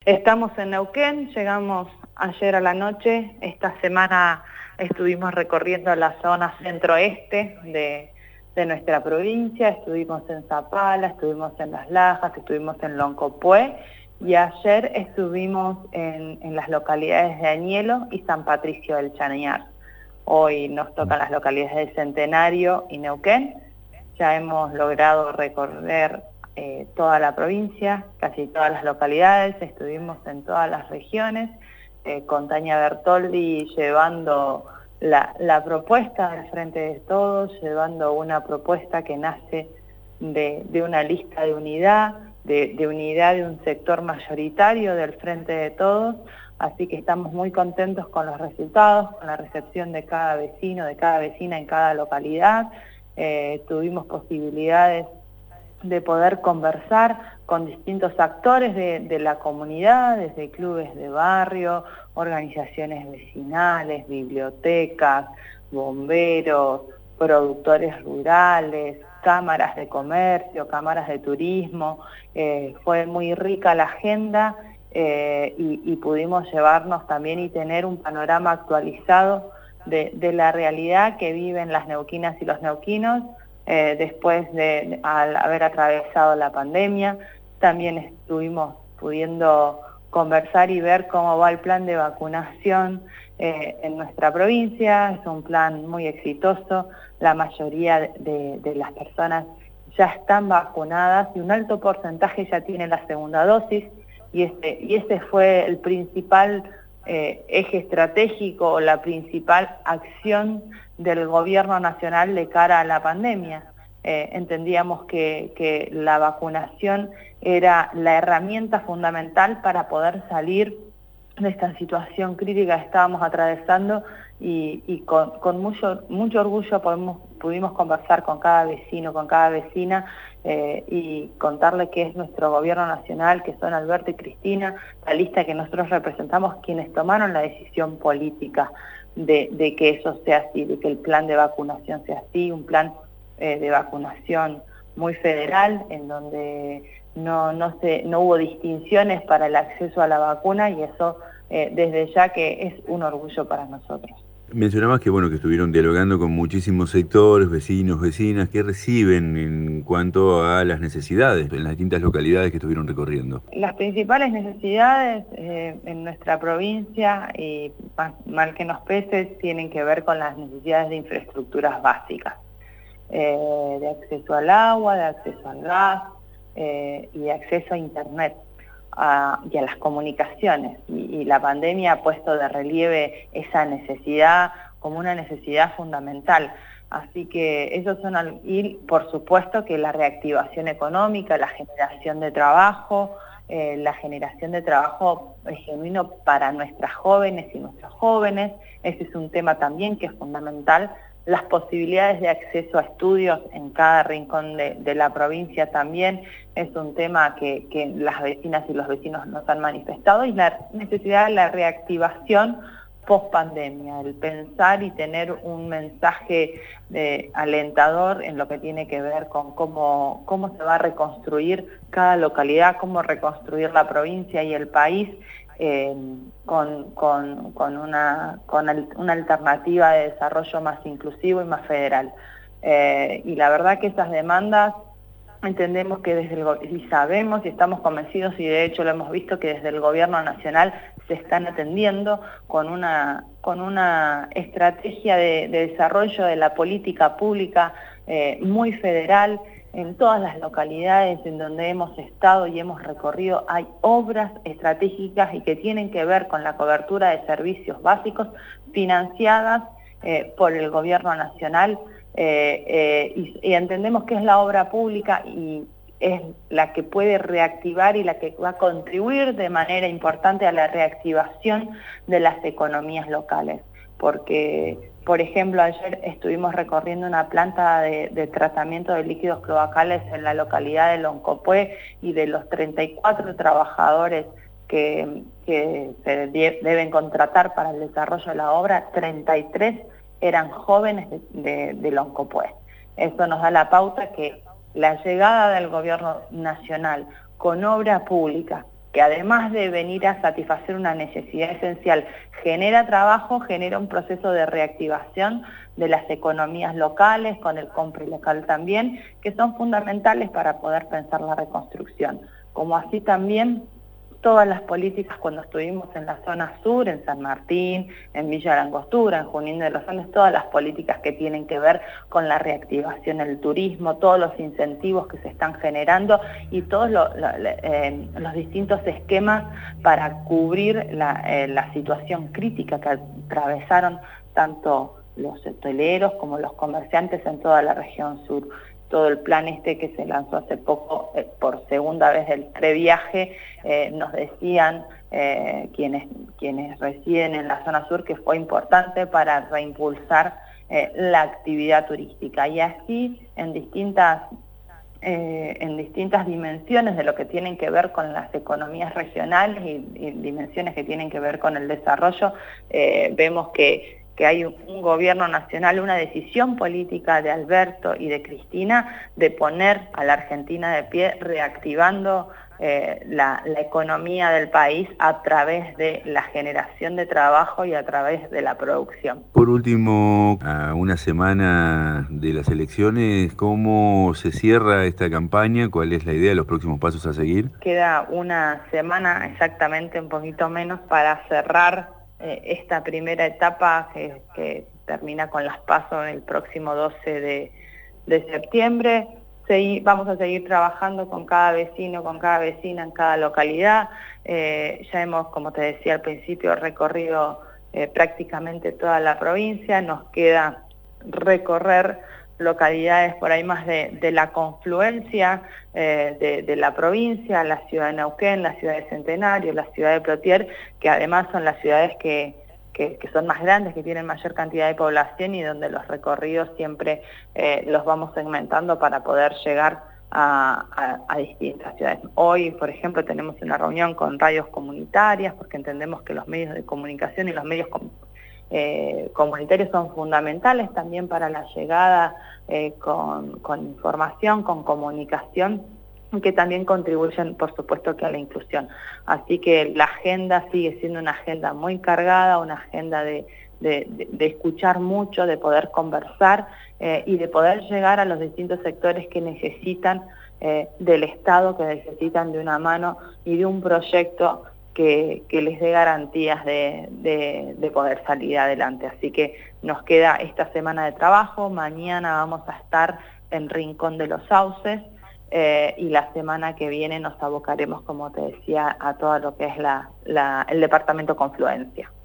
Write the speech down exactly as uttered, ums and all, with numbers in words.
Estamos en Neuquén, llegamos ayer a la noche. Esta semana estuvimos recorriendo la zona centro-este de, de nuestra provincia, estuvimos en Zapala, estuvimos en Las Lajas, estuvimos en Loncopué y ayer estuvimos en, en las localidades de Añelo y San Patricio del Chañar. Hoy nos tocan las localidades de Centenario y Neuquén. Ya hemos logrado recorrer eh, toda la provincia, casi todas las localidades, estuvimos en todas las regiones, eh, con Tania Bertoldi llevando la, la propuesta del Frente de Todos, llevando una propuesta que nace de, de una lista de unidad, de, de unidad de un sector mayoritario del Frente de Todos, así que estamos muy contentos con los resultados, con la recepción de cada vecino, de cada vecina en cada localidad. Eh, tuvimos posibilidades de poder conversar con distintos actores de, de la comunidad, desde clubes de barrio, organizaciones vecinales, bibliotecas, bomberos, productores rurales, cámaras de comercio, cámaras de turismo. Eh, fue muy rica la agenda eh, y, y pudimos llevarnos también y tener un panorama actualizado de, de la realidad que viven las neuquinas y los neuquinos eh, después de, de al haber atravesado la pandemia. También estuvimos pudiendo conversar y ver cómo va el plan de vacunación eh, en nuestra provincia. Es un plan muy exitoso, la mayoría de, de las personas ya están vacunadas y un alto porcentaje ya tiene la segunda dosis, y ese, y ese fue el principal eh, eje estratégico o la principal acción del gobierno nacional de cara a la pandemia. Eh, entendíamos que, que la vacunación era la herramienta fundamental para poder salir de esta situación crítica que estábamos atravesando y, y con, con mucho, mucho orgullo podemos, pudimos conversar con cada vecino, con cada vecina eh, y contarle que es nuestro gobierno nacional, que son Alberto y Cristina, la lista que nosotros representamos, quienes tomaron la decisión política de, de que eso sea así, de que el plan de vacunación sea así, un plan eh, de vacunación muy federal, en donde no, no, se, no hubo distinciones para el acceso a la vacuna, y eso eh, desde ya que es un orgullo para nosotros. Mencionabas que bueno que estuvieron dialogando con muchísimos sectores, vecinos, vecinas, que reciben en cuanto a las necesidades en las distintas localidades que estuvieron recorriendo. Las principales necesidades eh, en nuestra provincia, y más, mal que nos pese, tienen que ver con las necesidades de infraestructuras básicas, eh, de acceso al agua, de acceso al gas eh, y de acceso a internet. A, y a las comunicaciones, y, y la pandemia ha puesto de relieve esa necesidad como una necesidad fundamental. Así que esos son, y por supuesto que la reactivación económica, la generación de trabajo, eh, la generación de trabajo genuino para nuestras jóvenes y nuestros jóvenes, ese es un tema también que es fundamental. Las posibilidades de acceso a estudios en cada rincón de, de la provincia también es un tema que, que las vecinas y los vecinos nos han manifestado, y la necesidad de la reactivación post pandemia, el pensar y tener un mensaje de, alentador en lo que tiene que ver con cómo, cómo se va a reconstruir cada localidad, cómo reconstruir la provincia y el país eh, con, con, con, una, con una alternativa de desarrollo más inclusivo y más federal. Eh, y la verdad que esas demandas entendemos que desde el y sabemos y estamos convencidos, y de hecho lo hemos visto, que desde el gobierno nacional se están atendiendo con una, con una estrategia de, de desarrollo de la política pública eh, muy federal. En todas las localidades en donde hemos estado y hemos recorrido hay obras estratégicas y que tienen que ver con la cobertura de servicios básicos financiadas eh, por el gobierno nacional. Eh, eh, y, y entendemos que es la obra pública y es la que puede reactivar y la que va a contribuir de manera importante a la reactivación de las economías locales. Porque, por ejemplo, ayer estuvimos recorriendo una planta de, de tratamiento de líquidos cloacales en la localidad de Loncopué, y de los treinta y cuatro trabajadores que, que se de, deben contratar para el desarrollo de la obra, treinta y tres eran jóvenes de, de, de Loncopué. Eso nos da la pauta que la llegada del gobierno nacional con obra pública que además de venir a satisfacer una necesidad esencial, genera trabajo, genera un proceso de reactivación de las economías locales, con el compra local también, que son fundamentales para poder pensar la reconstrucción. Como así también todas las políticas cuando estuvimos en la zona sur, en San Martín, en Villa La Angostura, en Junín de los Andes, todas las políticas que tienen que ver con la reactivación del turismo, todos los incentivos que se están generando y todos lo, lo, eh, los distintos esquemas para cubrir la, eh, la situación crítica que atravesaron tanto los hoteleros como los comerciantes en toda la región sur. Todo el plan este que se lanzó hace poco eh, por segunda vez del previaje, eh, nos decían eh, quienes, quienes residen en la zona sur que fue importante para reimpulsar eh, la actividad turística. Y así en distintas, eh, en distintas dimensiones de lo que tienen que ver con las economías regionales y, y dimensiones que tienen que ver con el desarrollo, eh, vemos que que hay un gobierno nacional, una decisión política de Alberto y de Cristina de poner a la Argentina de pie, reactivando eh, la, la economía del país a través de la generación de trabajo y a través de la producción. Por último, a una semana de las elecciones, ¿cómo se cierra esta campaña? ¿Cuál es la idea, los próximos pasos a seguir? Queda una semana, exactamente un poquito menos, para cerrar esta primera etapa que, que termina con las PASO el próximo doce de, de septiembre. Segui, vamos a seguir trabajando con cada vecino, con cada vecina en cada localidad. Eh, ya hemos, como te decía al principio, recorrido eh, prácticamente toda la provincia. Nos queda recorrer localidades por ahí más de, de la confluencia eh, de, de la provincia, la ciudad de Neuquén, la ciudad de Centenario, la ciudad de Plotier, que además son las ciudades que, que, que son más grandes, que tienen mayor cantidad de población y donde los recorridos siempre eh, los vamos segmentando para poder llegar a, a, a distintas ciudades. Hoy, por ejemplo, tenemos una reunión con radios comunitarias porque entendemos que los medios de comunicación y los medios comunitarios Eh, comunitarios son fundamentales también para la llegada eh, con, con información, con comunicación, que también contribuyen, por supuesto, que a la inclusión. Así que la agenda sigue siendo una agenda muy cargada, una agenda de, de, de, de escuchar mucho, de poder conversar eh, y de poder llegar a los distintos sectores que necesitan eh, del Estado, que necesitan de una mano y de un proyecto Que, que les dé garantías de, de, de poder salir adelante. Así que nos queda esta semana de trabajo, mañana vamos a estar en Rincón de los Sauces eh, y la semana que viene nos abocaremos, como te decía, a todo lo que es la, la, el departamento Confluencia.